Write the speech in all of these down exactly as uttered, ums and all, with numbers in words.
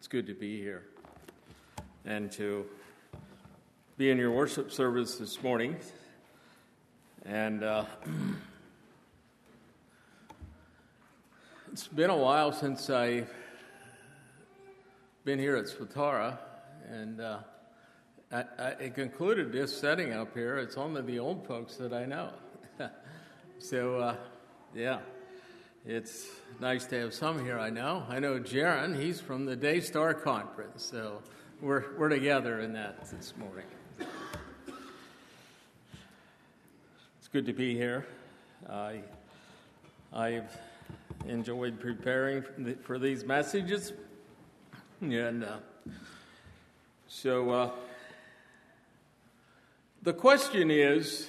It's good to be here and to be in your worship service this morning. And uh, it's been a while since I've been here at Swatara, and uh, I, I concluded this setting up here. It's only the old folks that I know. so, uh, yeah. It's nice to have some here I know. I know Jaron, he's from the Daystar Conference, so we're we're together in that this morning. It's good to be here. I, I've enjoyed preparing for these messages, and uh, so uh, the question is,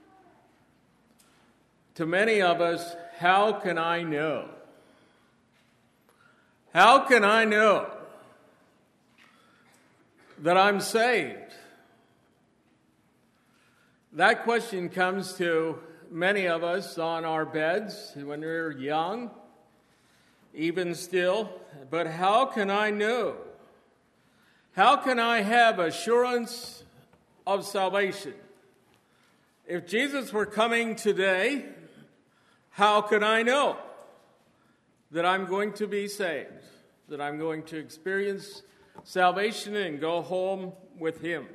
to many of us, how can I know? How can I know that I'm saved? That question comes to many of us on our beds when we're young, even still. But how can I know? How can I have assurance of salvation? If Jesus were coming today, how can I know that I'm going to be saved, that I'm going to experience salvation and go home with Him?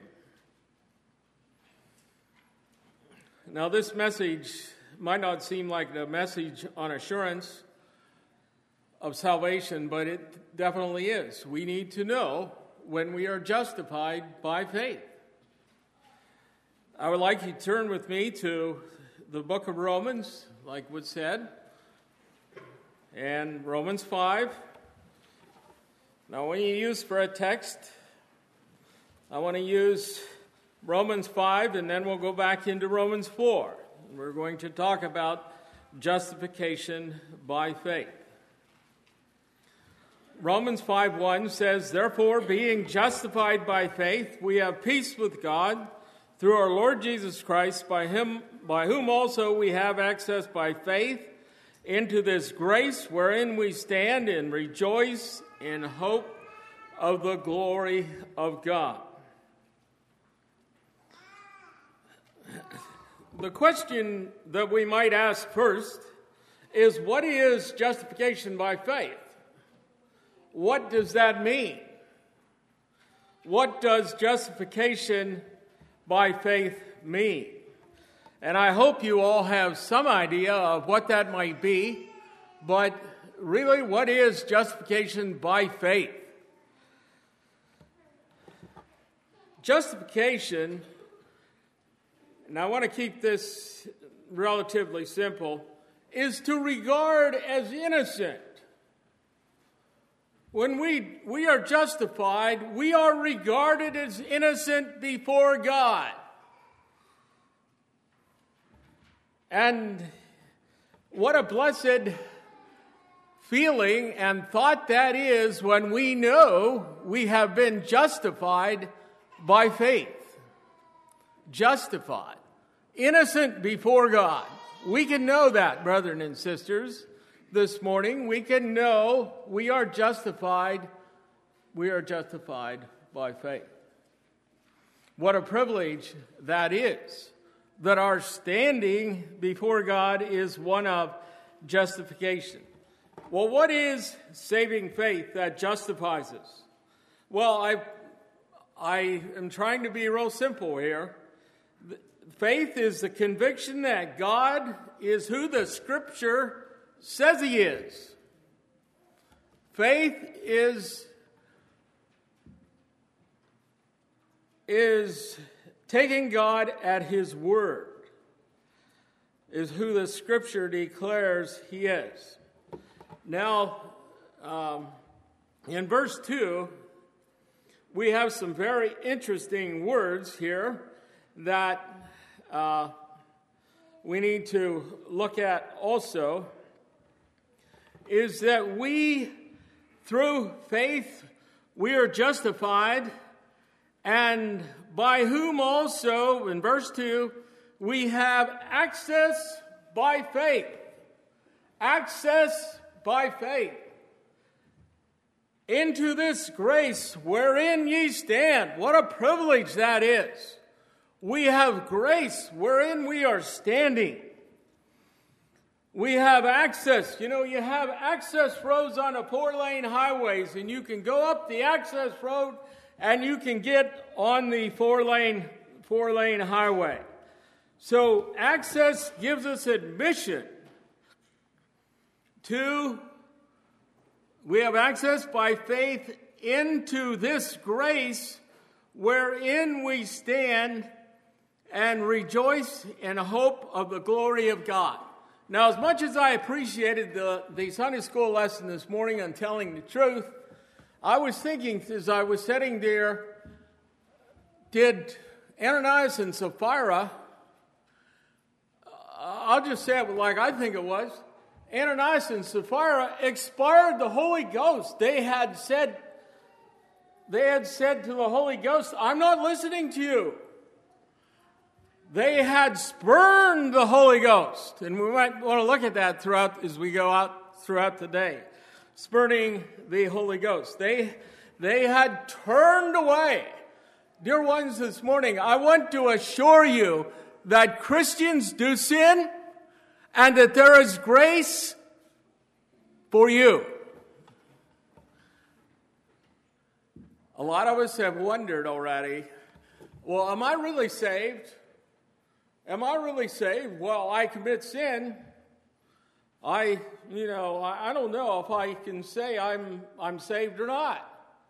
Now, this message might not seem like a message on assurance of salvation, but it definitely is. We need to know when we are justified by faith. I would like you to turn with me to the book of Romans, like was said, and Romans five. Now, when you use for a text, I want to use Romans five, and then we'll go back into Romans four. We're going to talk about justification by faith. Romans five one says, "Therefore, being justified by faith, we have peace with God through our Lord Jesus Christ, by him, by whom also we have access by faith into this grace wherein we stand and rejoice in hope of the glory of God." The question that we might ask first is, what is justification by faith? What does that mean? What does justification by faith mean? And I hope you all have some idea of what that might be, but really, what is justification by faith? Justification, and I want to keep this relatively simple, is to regard as innocent. When we, we are justified, we are regarded as innocent before God. And what a blessed feeling and thought that is when we know we have been justified by faith. Justified. Innocent before God. We can know that, brethren and sisters. This morning, we can know we are justified, we are justified by faith. What a privilege that is, that our standing before God is one of justification. Well, what is saving faith that justifies us? Well, I, I am trying to be real simple here. Faith is the conviction that God is who the Scripture says He is. Faith is, is taking God at His word, is who the Scripture declares He is. Now, um, in verse two, we have some very interesting words here that uh, we need to look at also. Is that we, through faith, we are justified, and by whom also, in verse two, we have access by faith. Access by faith. into this grace wherein ye stand. What a privilege that is. We have grace wherein we are standing. We have access. You know, you have access roads on the four-lane highways, and you can go up the access road and you can get on the four-lane four-lane highway. So access gives us admission to, we have access by faith into this grace wherein we stand and rejoice in hope of the glory of God. Now, as much as I appreciated the, the Sunday school lesson this morning on telling the truth, I was thinking as I was sitting there, did Ananias and Sapphira, I'll just say it like I think it was, Ananias and Sapphira expired the Holy Ghost. They had said, they had said to the Holy Ghost, I'm not listening to you. They had spurned the Holy Ghost. And we might want to look at that throughout as we go out throughout the day. Spurning the Holy Ghost. They, they had turned away. Dear ones, this morning, I want to assure you that Christians do sin and that there is grace for you. A lot of us have wondered already, well, am I really saved? Am I really saved? Well, I commit sin. I, you know, I, I don't know if I can say I'm I'm saved or not.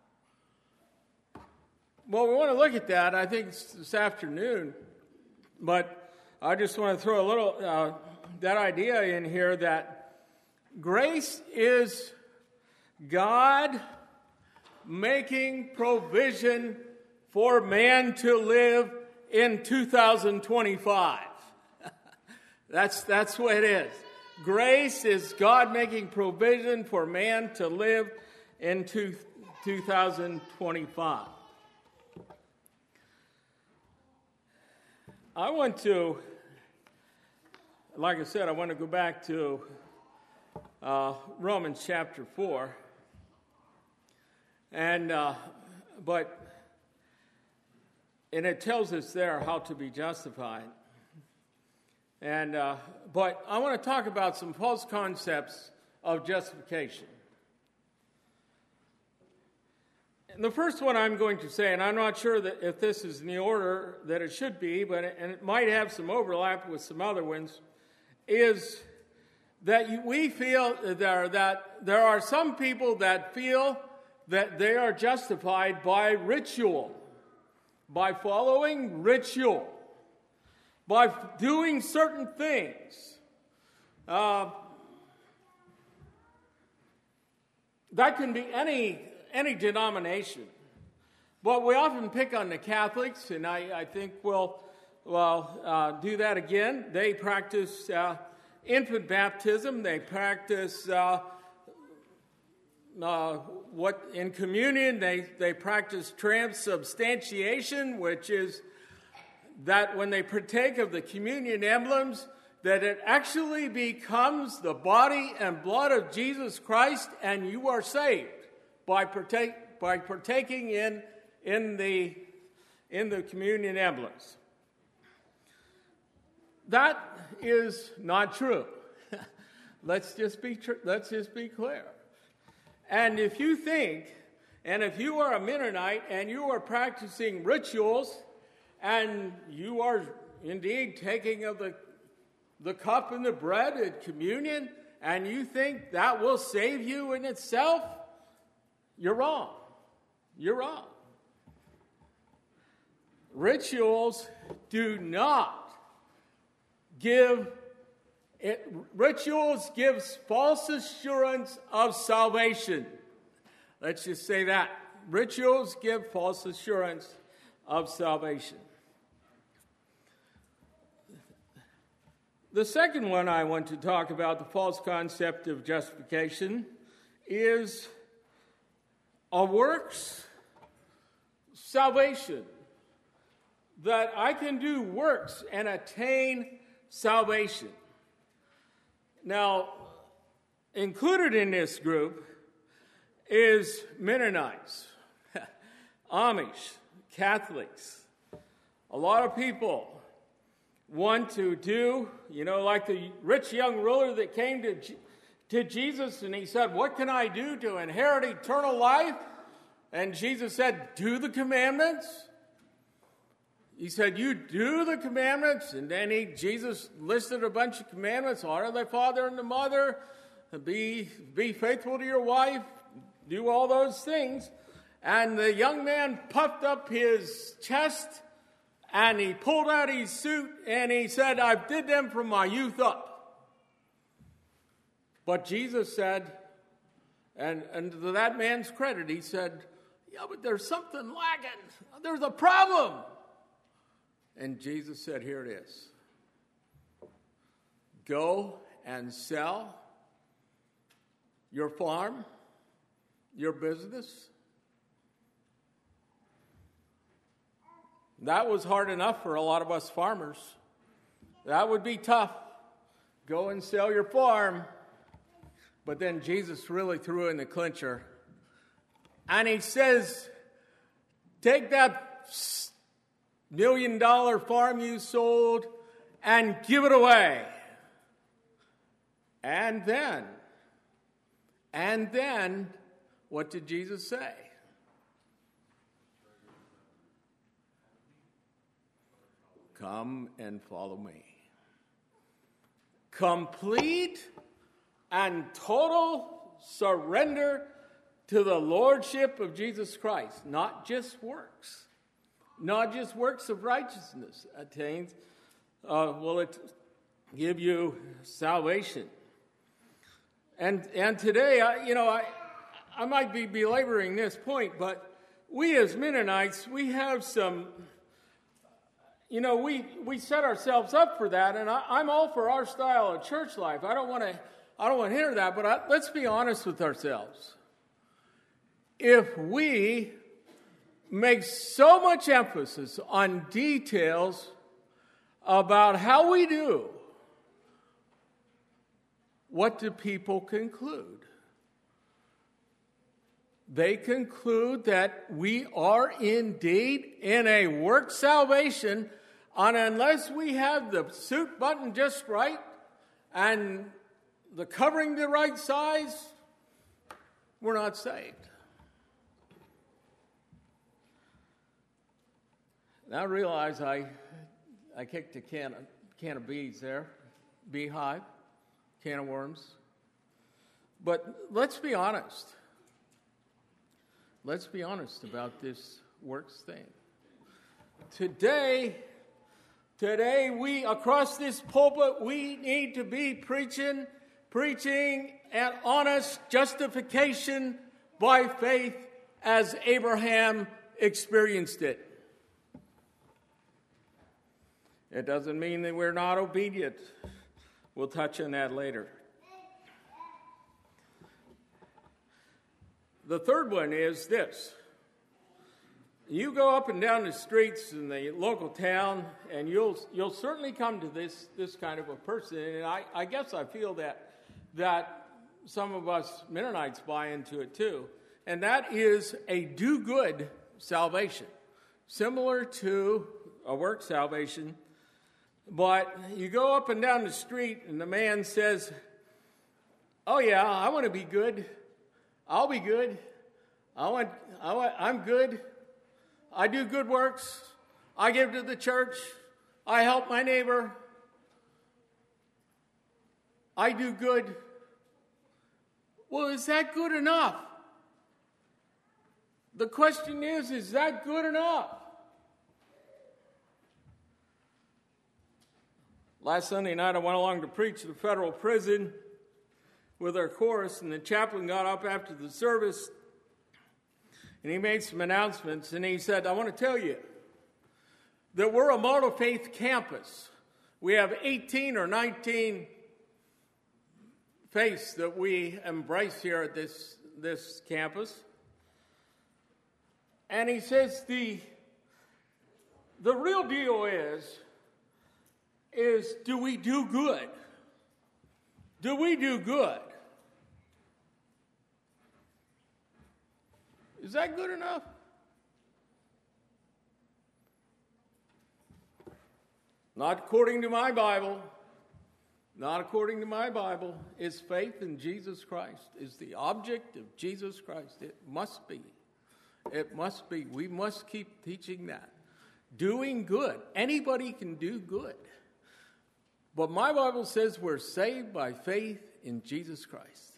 Well, we want to look at that, I think, this afternoon. But I just want to throw a little, uh, that idea in here that grace is God making provision for man to live in two thousand twenty-five. that's, that's what it is. Grace is God making provision for man to live in two thousand twenty-five. I want to, like I said, I want to go back to uh, Romans chapter four. And, uh, but, and it tells us there how to be justified. And, uh, but I want to talk about some false concepts of justification. And the first one I'm going to say, and I'm not sure that if this is in the order that it should be, but it, and it might have some overlap with some other ones, is that we feel there that there are some people that feel that they are justified by ritual, by following ritual, by doing certain things. Uh, that can be any any denomination. But we often pick on the Catholics, and I, I think we'll, well, uh, do that again. They practice uh, infant baptism. They practice uh, uh, what in communion, they, they practice transubstantiation, which is that when they partake of the communion emblems, that it actually becomes the body and blood of Jesus Christ, and you are saved by partake by partaking in in the in the communion emblems. That is not true. let's just be tr- let's just be clear. And if you think, and if you are a Mennonite and you are practicing rituals, and you are indeed taking of the the cup and the bread at communion, and you think that will save you in itself, you're wrong. You're wrong. Rituals do not give it, rituals gives false assurance of salvation. Let's just say that. Rituals give false assurance of salvation. The second one I want to talk about, the false concept of justification, is a works salvation. That I can do works and attain salvation. Now, included in this group is Mennonites, Amish, Catholics. A lot of people want to do, you know, like the rich young ruler that came to, to Jesus and he said, what can I do to inherit eternal life? And Jesus said, do the commandments. He said, you do the commandments. And then he, Jesus listed a bunch of commandments. Honor thy father and the mother. Be, be faithful to your wife. Do all those things. And the young man puffed up his chest and he pulled out his suit and he said, I did them from my youth up. But Jesus said, and, and to that man's credit, he said, yeah, but there's something lacking. There's a problem. And Jesus said, here it is. Go and sell your farm, your business. That was hard enough for a lot of us farmers. That would be tough. Go and sell your farm. But then Jesus really threw in the clincher. And he says, take that million dollar farm you sold and give it away. And then, and then, what did Jesus say? Come and follow me. Complete and total surrender to the lordship of Jesus Christ. Not just works. Not just works of righteousness attains. Uh, will it give you salvation? And and today, I, you know, I I might be belaboring this point, but we as Mennonites, we have some. You know, we, we set ourselves up for that, and I, I'm all for our style of church life. I don't want to I don't want to hear that, but I, let's be honest with ourselves. If we make so much emphasis on details about how we do, what do people conclude? They conclude that we are indeed in a work salvation, and unless we have the suit buttoned just right and the covering the right size, we're not saved. Now I realize I I kicked a can of, can of bees there, beehive, can of worms. But let's be honest. Let's be honest about this works thing. Today, today we, across this pulpit, we need to be preaching, preaching an honest justification by faith as Abraham experienced it. It doesn't mean that we're not obedient. We'll touch on that later. The third one is this. You go up and down the streets in the local town, and you'll you'll certainly come to this this kind of a person. And I, I guess I feel that that some of us Mennonites buy into it too. And that is a do-good salvation, similar to a work salvation. But you go up and down the street, and the man says, "Oh yeah, I want to be good. I'll be good. I want, I want, I'm good. I do good works. I give to the church. I help my neighbor. I do good." Well, is that good enough? The question is, is that good enough? Last Sunday night, I went along to preach at the federal prison with our chorus, and the chaplain got up after the service, and he made some announcements, and he said, "I want to tell you that we're a model faith campus. We have eighteen or nineteen faiths that we embrace here at this, this campus." And he says, the, the real deal is, is do we do good? Do we do good? Is that good enough? Not according to my Bible. Not according to my Bible. Is faith in Jesus Christ. Is the object of Jesus Christ. It must be. It must be. We must keep teaching that. Doing good. Anybody can do good. But my Bible says we're saved by faith in Jesus Christ.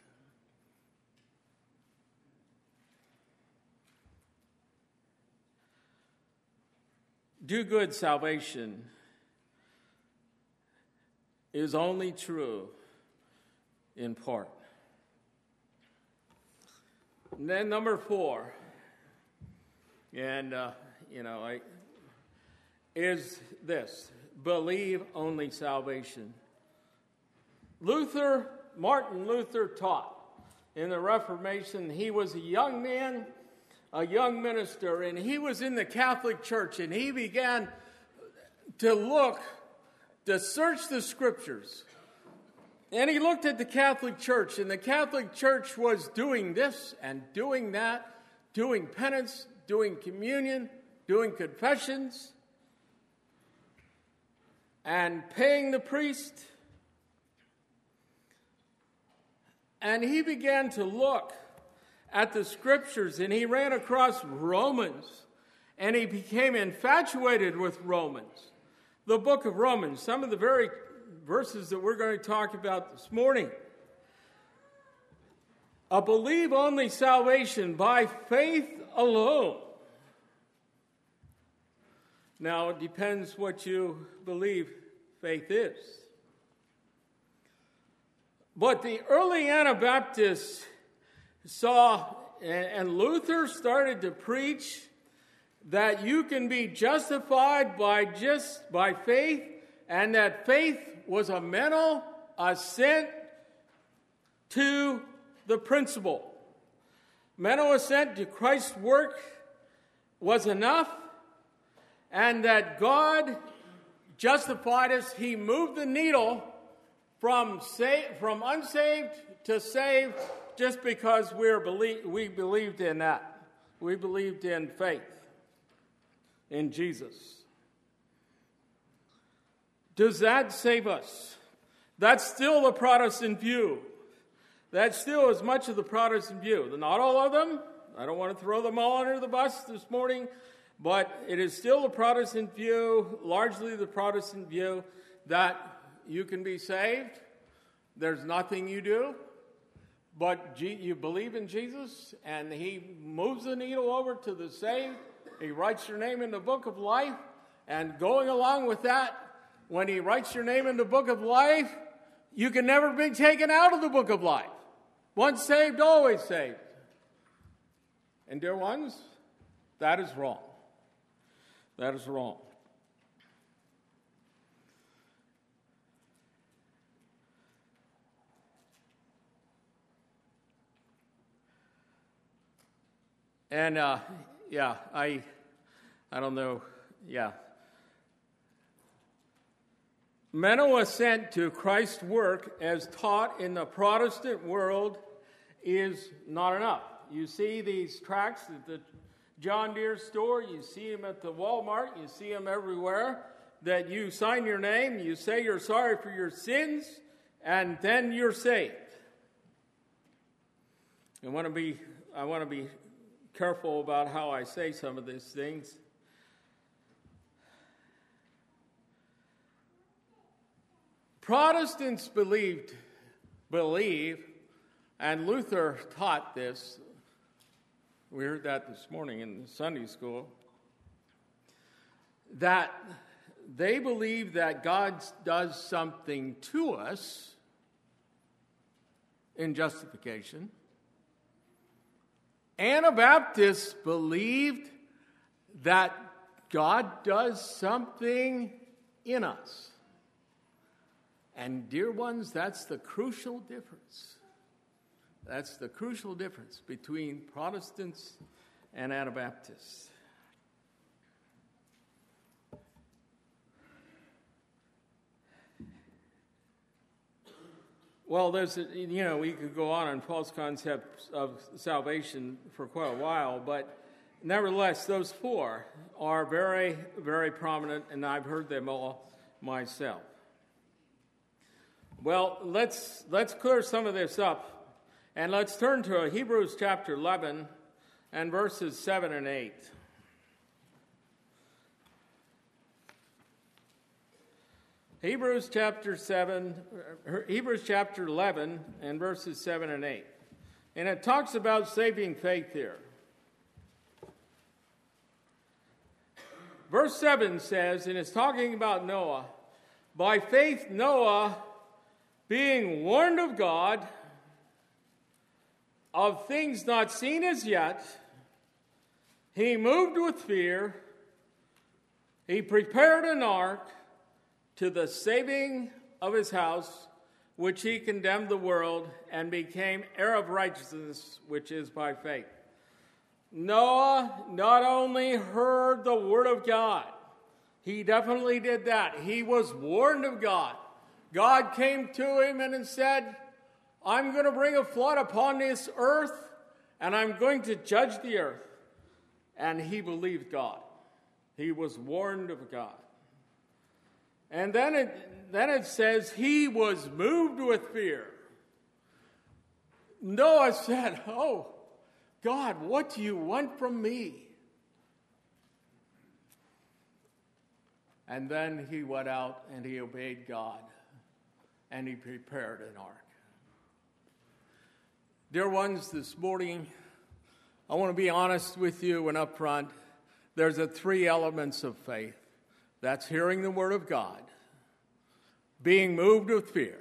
Do good salvation is only true in part. And then number four, and uh, you know, I, is this: believe only salvation. Luther, Martin Luther taught in the Reformation. He was a young man, a young minister, and he was in the Catholic Church, and he began to look, to search the Scriptures. And he looked at the Catholic Church, and the Catholic Church was doing this and doing that, doing penance, doing communion, doing confessions, and paying the priest. And he began to look at the Scriptures, and he ran across Romans, and he became infatuated with Romans. The book of Romans, some of the very verses that we're going to talk about this morning. A believe only salvation by faith alone. Now, it depends what you believe faith is. But the early Anabaptists saw, and Luther started to preach, that you can be justified by just by faith, and that faith was a mental assent to the principle. Mental assent to Christ's work was enough, and that God justified us. He moved the needle from sa- from unsaved to saved just because we're belie- we believed in that. We believed in faith in Jesus. Does that save us? That's still the Protestant view. That's still as much of the Protestant view. Not all of them. I don't want to throw them all under the bus this morning, but it is still the Protestant view, largely the Protestant view, that you can be saved. There's nothing you do, but you believe in Jesus, and he moves the needle over to the saved. He writes your name in the book of life, and going along with that, when he writes your name in the book of life, you can never be taken out of the book of life. Once saved, always saved. And dear ones, that is wrong. That is wrong. And, uh, yeah, I, I don't know, yeah. Mental assent to Christ's work as taught in the Protestant world is not enough. You see these tracts at the John Deere store, you see them at the Walmart, you see them everywhere, that you sign your name, you say you're sorry for your sins, and then you're saved. I want to be, I want to be careful about how I say some of these things. Protestants believed, believe, and Luther taught this. We heard that this morning in Sunday school. That they believe that God does something to us in justification. Anabaptists believed that God does something in us. And dear ones, that's the crucial difference. That's the crucial difference between Protestants and Anabaptists. Well, there's, a, you know, we could go on on false concepts of salvation for quite a while, but nevertheless, those four are very, very prominent, and I've heard them all myself. Well, let's let's clear some of this up, and let's turn to Hebrews chapter eleven and verses seven and eight. Hebrews chapter seven, Hebrews chapter eleven and verses seven and eight. And it talks about saving faith here. Verse seven says, and it's talking about Noah, by faith Noah, being warned of God of things not seen as yet, he moved with fear, he prepared an ark to the saving of his house, which he condemned the world and became heir of righteousness, which is by faith. Noah not only heard the word of God, he definitely did that. He was warned of God. God came to him and said, I'm going to bring a flood upon this earth, and I'm going to judge the earth. And he believed God. He was warned of God. And then it, then it says he was moved with fear. Noah said, oh, God, what do you want from me? And then he went out and he obeyed God and he prepared an ark. Dear ones, this morning, I want to be honest with you and up front. There's a three elements of faith. That's hearing the word of God, being moved with fear,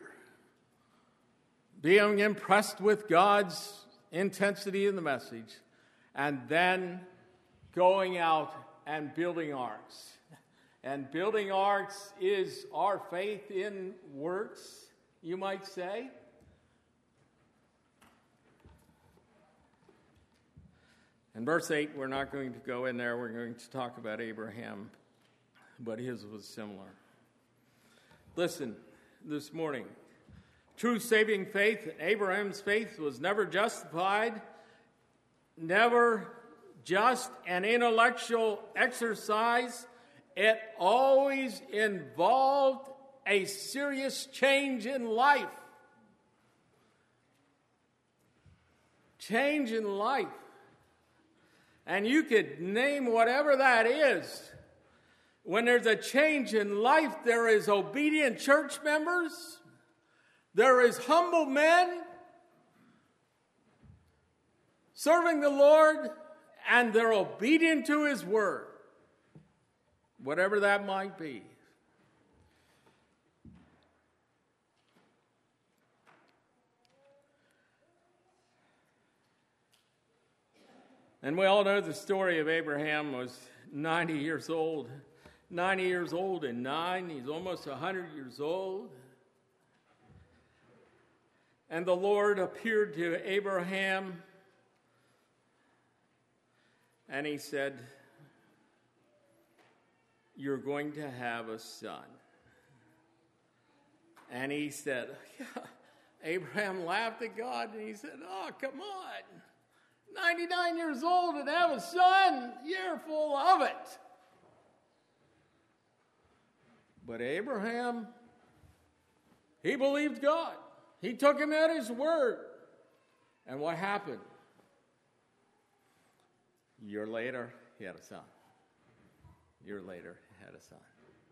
being impressed with God's intensity in the message, and then going out and building arks. And building arks is our faith in works, you might say. In verse eight, we're not going to go in there. We're going to talk about Abraham, but his was similar. Listen, this morning, true saving faith, Abraham's faith was never justified, never just an intellectual exercise. It always involved a serious change in life. Change in life. And you could name whatever that is. When there's a change in life, there is obedient church members. There is humble men serving the Lord, and they're obedient to his word. Whatever that might be. And we all know the story of Abraham was ninety years old. ninety years old and nine. He's almost one hundred years old. And the Lord appeared to Abraham and he said, you're going to have a son. And he said, yeah. Abraham laughed at God and he said, oh, come on. ninety-nine years old and have a son? You're full of it. But Abraham, he believed God. He took him at his word. And what happened? A year later, he had a son. A year later, he had a son.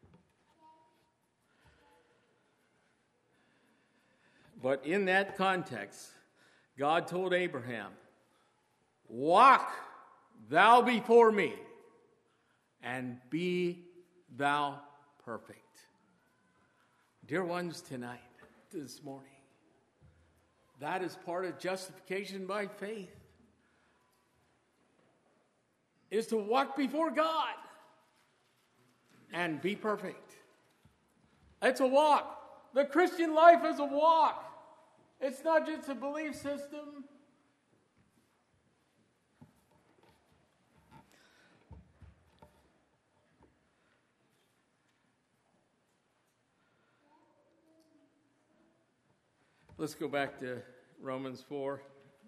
But in that context, God told Abraham, walk thou before me, and be thou perfect. Dear ones, tonight, this morning, that is part of justification by faith, is to walk before God and be perfect. It's a walk. The Christian life is a walk. It's not just a belief system. Let's go back to Romans four.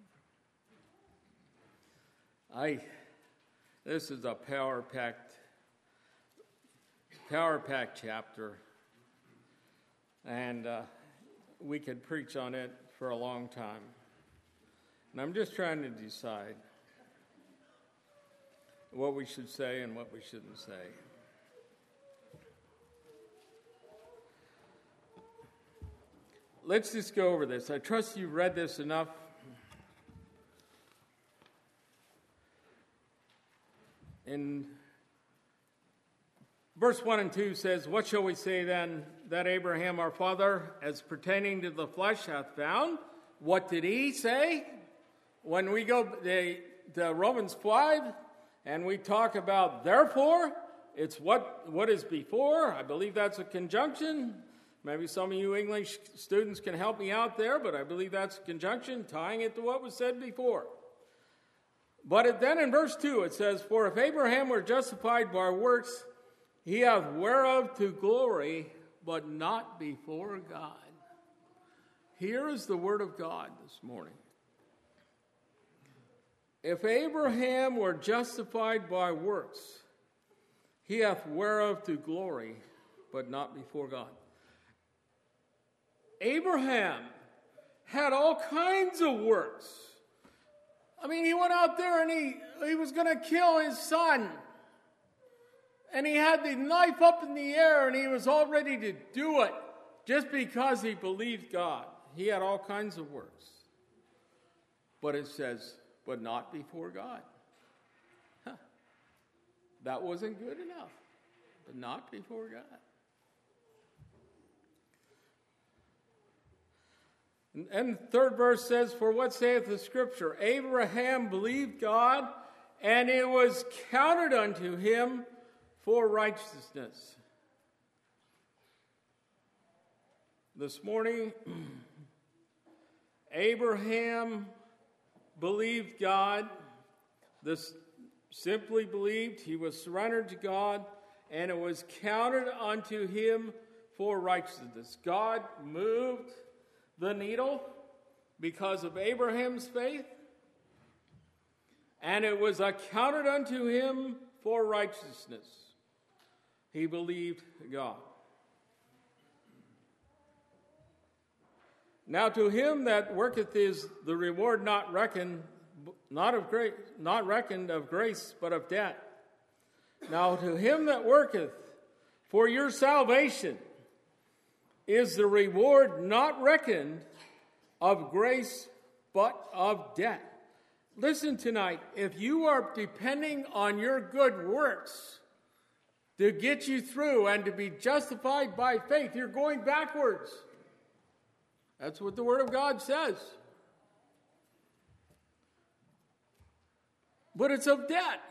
I, this is a power-packed, power-packed chapter, and uh, we could preach on it for a long time. And I'm just trying to decide what we should say and what we shouldn't say. Let's just go over this. I trust you've read this enough. In verse one and two says, "What shall we say then that Abraham our father, as pertaining to the flesh, hath found?" What did he say? When we go to, to Romans five and we talk about therefore, it's what, what is before. I believe that's a conjunction. Maybe some of you English students can help me out there, but I believe that's a conjunction, tying it to what was said before. But it, then in verse two it says, "For if Abraham were justified by works, he hath whereof to glory, but not before God." Here is the word of God this morning. If Abraham were justified by works, he hath whereof to glory, but not before God. Abraham had all kinds of works. I mean, he went out there and he, he was going to kill his son. And he had the knife up in the air and he was all ready to do it just because he believed God. He had all kinds of works. But it says, but not before God. Huh. That wasn't good enough. But not before God. And the third verse says, "For what saith the Scripture? Abraham believed God, and it was counted unto him for righteousness." This morning, Abraham believed God. This simply believed. He was surrendered to God, and it was counted unto him for righteousness. God moved the needle because of Abraham's faith, and it was accounted unto him for righteousness. He believed God. Now to him that worketh is the reward not reckoned, not of grace, not reckoned of grace, but of debt. Now to him that worketh for your salvation is the reward not reckoned of grace, but of debt. Listen tonight, if you are depending on your good works to get you through and to be justified by faith, you're going backwards. That's what the Word of God says. But it's of debt.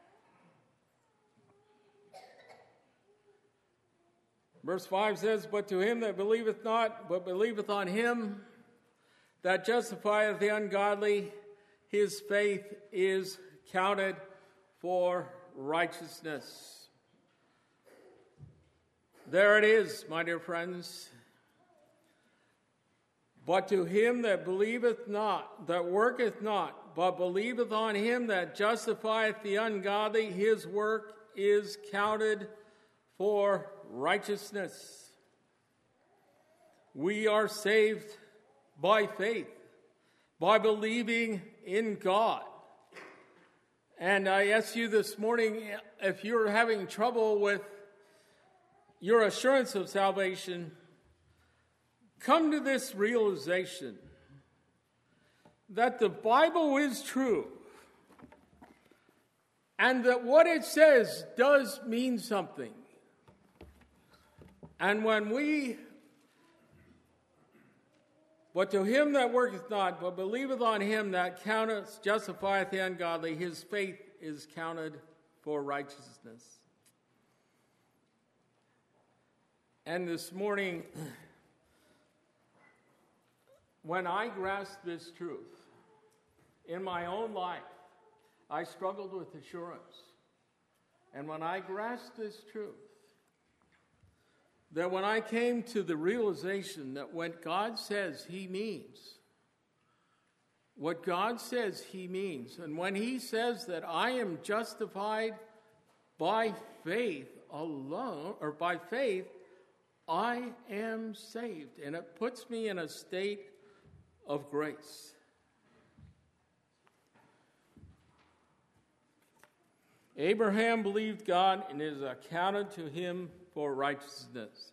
Verse five says, "But to him that believeth not, but believeth on him that justifieth the ungodly, his faith is counted for righteousness." There it is, my dear friends. "But to him that believeth not, that worketh not, but believeth on him that justifieth the ungodly, his work is counted for righteousness." We are saved by faith, by believing in God. And I ask you this morning, if you're having trouble with your assurance of salvation, come to this realization that the Bible is true and that what it says does mean something. And when we, "But to him that worketh not, but believeth on him that counteth, justifieth the ungodly, his faith is counted for righteousness." And this morning, when I grasped this truth in my own life, I struggled with assurance. And when I grasped this truth, that when I came to the realization that what God says he means, what God says he means, and when he says that I am justified by faith alone, or by faith, I am saved. And it puts me in a state of grace. Abraham believed God, and it is accounted to him for righteousness.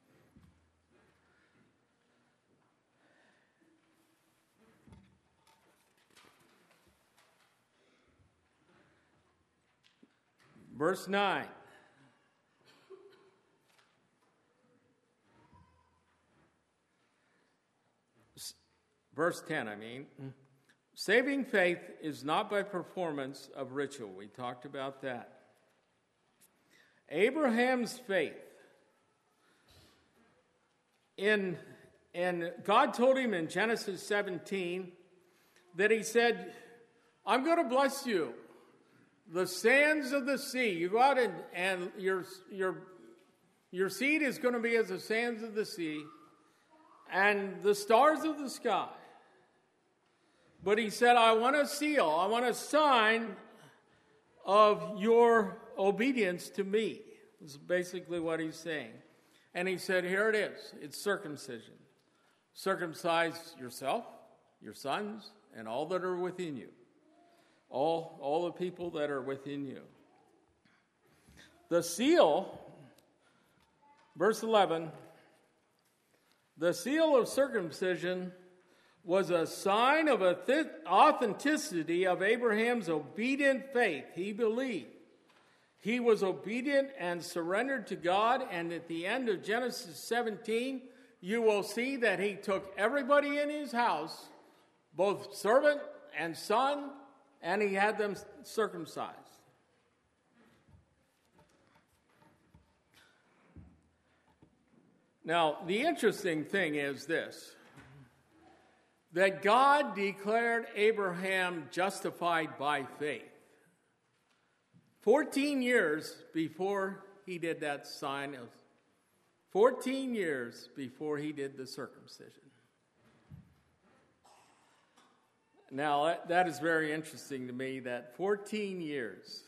Verse nine. Verse ten, I mean. Saving faith is not by performance of ritual. We talked about that. Abraham's faith. In, and God told him in Genesis seventeen that he said, I'm going to bless you. The sands of the sea. You go out and, and your, your, your seed is going to be as the sands of the sea and the stars of the sky. But he said, I want a seal. I want a sign of your obedience to me. This is basically what he's saying. And he said, here it is. It's circumcision. Circumcise yourself, your sons, and all that are within you. All, all the people that are within you. The seal, verse eleven, the seal of circumcision was a sign of authenticity of Abraham's obedient faith. He believed. He was obedient and surrendered to God. And at the end of Genesis seventeen, you will see that he took everybody in his house, both servant and son, and he had them circumcised. Now, the interesting thing is this, that God declared Abraham justified by faith fourteen years before he did that sign of, fourteen years before he did the circumcision. Now, that, that is very interesting to me, that fourteen years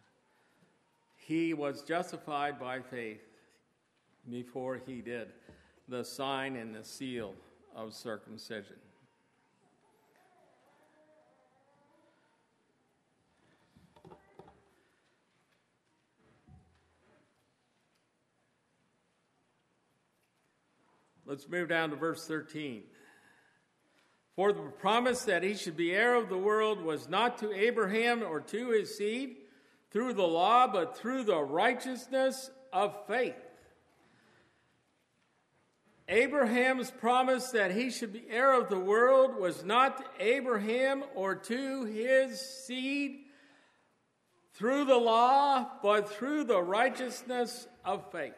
he was justified by faith before he did the sign and the seal of circumcision. Let's move down to verse thirteen. For the promise that he should be heir of the world was not to Abraham or to his seed through the law, but through the righteousness of faith. Abraham's promise that he should be heir of the world was not to Abraham or to his seed through the law, but through the righteousness of faith.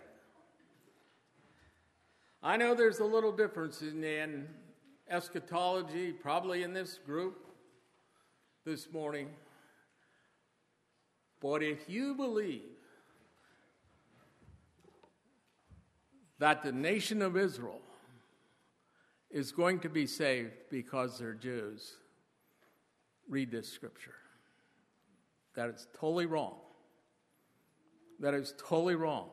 I know there's a little difference in, in eschatology, probably in this group this morning. But if you believe that the nation of Israel is going to be saved because they're Jews, read this scripture. That is totally wrong. That is totally wrong.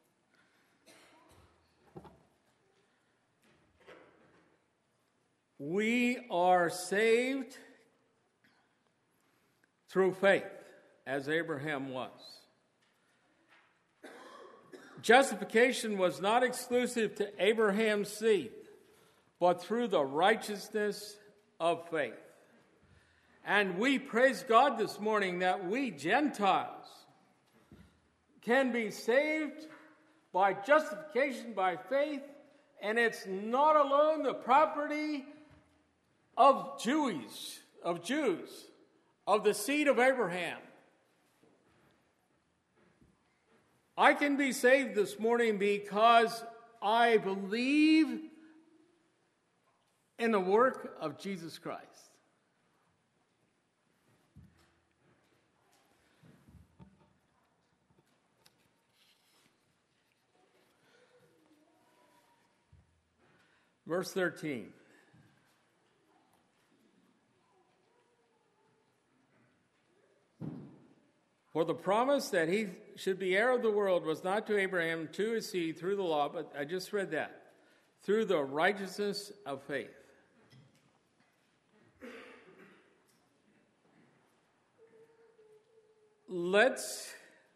We are saved through faith, as Abraham was. Justification was not exclusive to Abraham's seed, but through the righteousness of faith. And we praise God this morning that we Gentiles can be saved by justification by faith, and it's not alone the property of Jews, of Jews, of the seed of Abraham. I can be saved this morning because I believe in the work of Jesus Christ. Verse thirteen. For the promise that he should be heir of the world was not to Abraham, to his seed, through the law, but I just read that, through the righteousness of faith. Let's,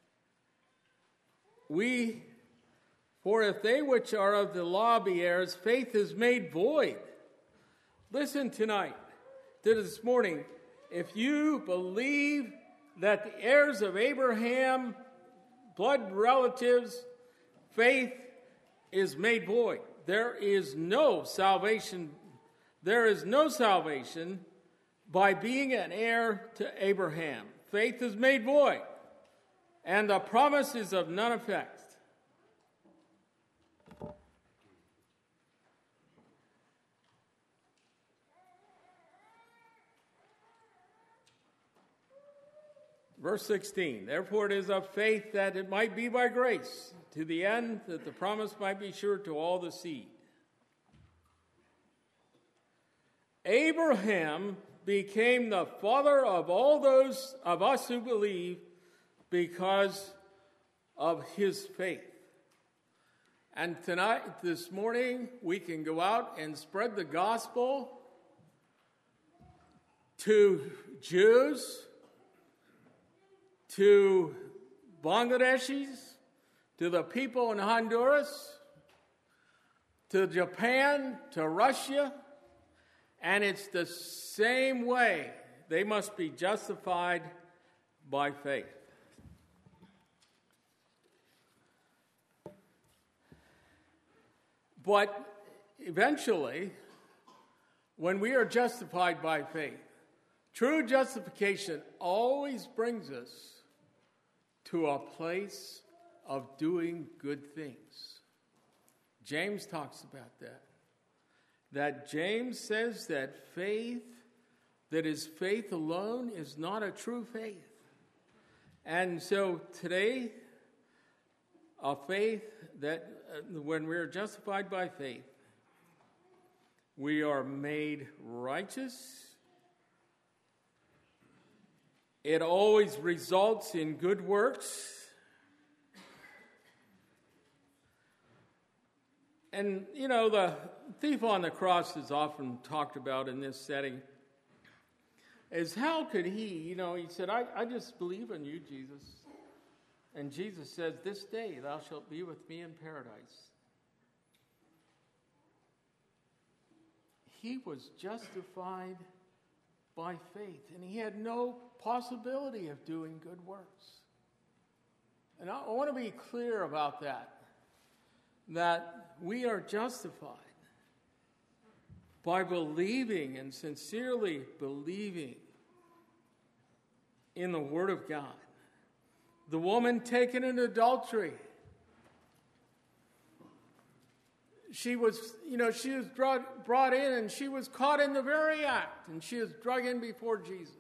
we, for if they which are of the law be heirs, faith is made void. Listen tonight, to this morning, if you believe that the heirs of Abraham, blood relatives, faith is made void. There is no salvation. There is no salvation by being an heir to Abraham. Faith is made void, and the promise is of none effect. Verse sixteen, therefore it is of faith that it might be by grace, to the end that the promise might be sure to all the seed. Abraham became the father of all those of us who believe because of his faith. And tonight, this morning, we can go out and spread the gospel to Jews, to Bangladeshis, to the people in Honduras, to Japan, to Russia, and it's the same way. They must be justified by faith. But eventually, when we are justified by faith, true justification always brings us to a place of doing good things. James talks about that. That James says that faith, that is faith alone, is not a true faith. And so today, a faith that uh, when we are justified by faith, we are made righteous. It always results in good works. And, you know, the thief on the cross is often talked about in this setting. Is how could he, you know, he said, I, I just believe in you, Jesus. And Jesus says, this day thou shalt be with me in paradise. He was justified by faith, and he had no possibility of doing good works. And I, I want to be clear about that, that we are justified by believing and sincerely believing in the Word of God. The woman taken in adultery, she was, you know, she was brought, brought in and she was caught in the very act, and she was dragged in before Jesus.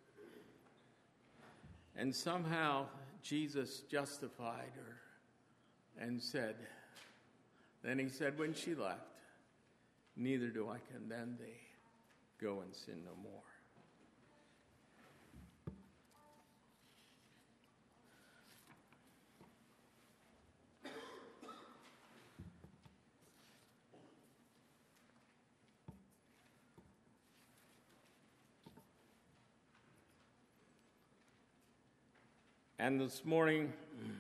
And somehow Jesus justified her and said, then he said when she left, neither do I condemn thee. Go and sin no more. And this morning,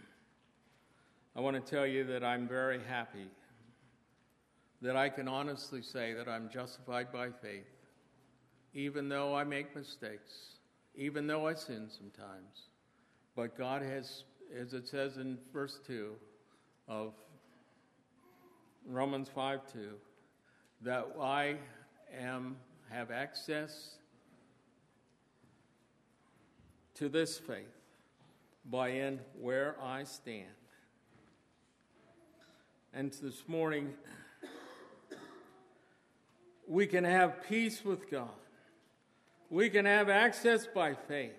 I want to tell you that I'm very happy that I can honestly say that I'm justified by faith, even though I make mistakes, even though I sin sometimes. But God has, as it says in verse two of Romans five two, that I am have access to this faith by in where I stand. And this morning, we can have peace with God. We can have access by faith,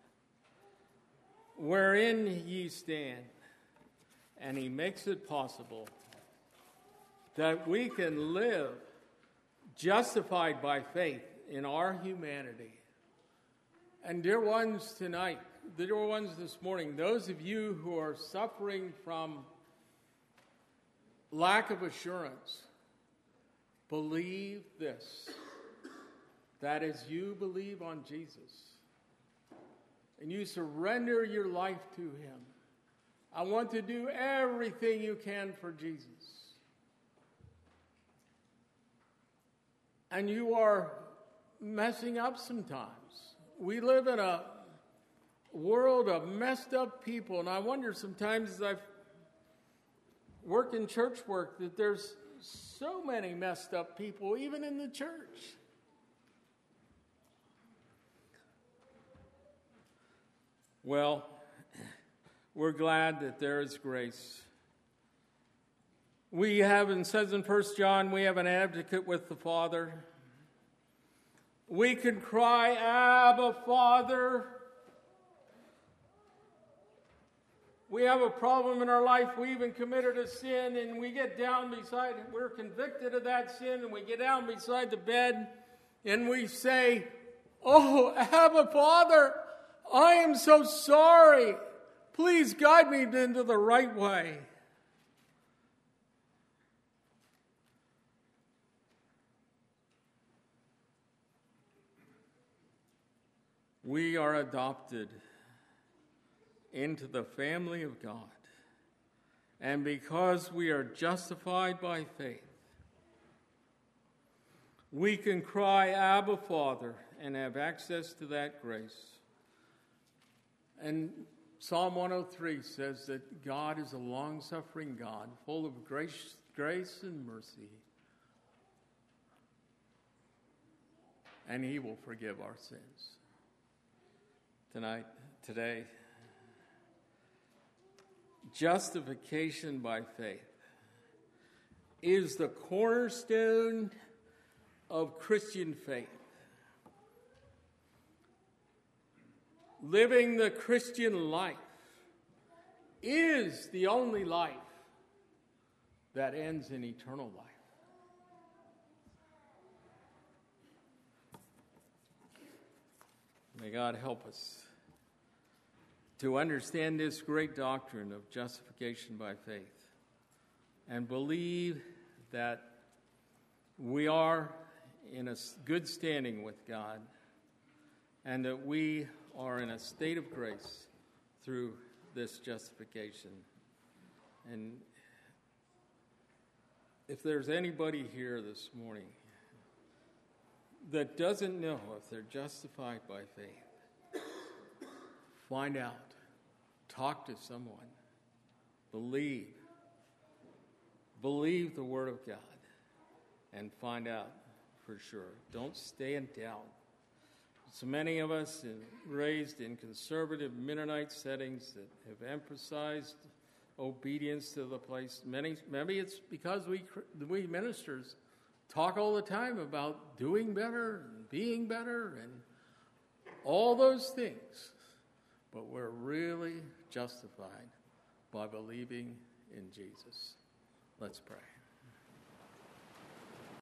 wherein ye stand. And he makes it possible that we can live justified by faith in our humanity. And dear ones tonight, dear ones this morning, those of you who are suffering from lack of assurance, believe this, that as you believe on Jesus and you surrender your life to him, I want to do everything you can for Jesus. And you are messing up sometimes. We live in a world of messed up people, and I wonder sometimes as I've worked in church work that there's so many messed up people, even in the church. Well, we're glad that there is grace. We have, and says in First John, we have an advocate with the Father. We can cry, Abba, Father. We have a problem in our life. We even committed a sin, and we get down beside it. We're convicted of that sin, and we get down beside the bed, and we say, oh, Abba, Father, I am so sorry. Please guide me into the right way. We are adopted into the family of God. And because we are justified by faith, we can cry, Abba, Father, and have access to that grace. And Psalm one oh three says that God is a long-suffering God, full of grace, grace and mercy. And he will forgive our sins. Tonight, today, justification by faith is the cornerstone of Christian faith. Living the Christian life is the only life that ends in eternal life. May God help us to understand this great doctrine of justification by faith and believe that we are in a good standing with God and that we are in a state of grace through this justification. And if there's anybody here this morning that doesn't know if they're justified by faith, find out. Talk to someone. Believe. Believe the Word of God and find out for sure. Don't stay in doubt. So many of us are raised in conservative Mennonite settings that have emphasized obedience to the place. Many, maybe it's because we we ministers talk all the time about doing better and being better and all those things. But we're really justified by believing in Jesus. Let's pray.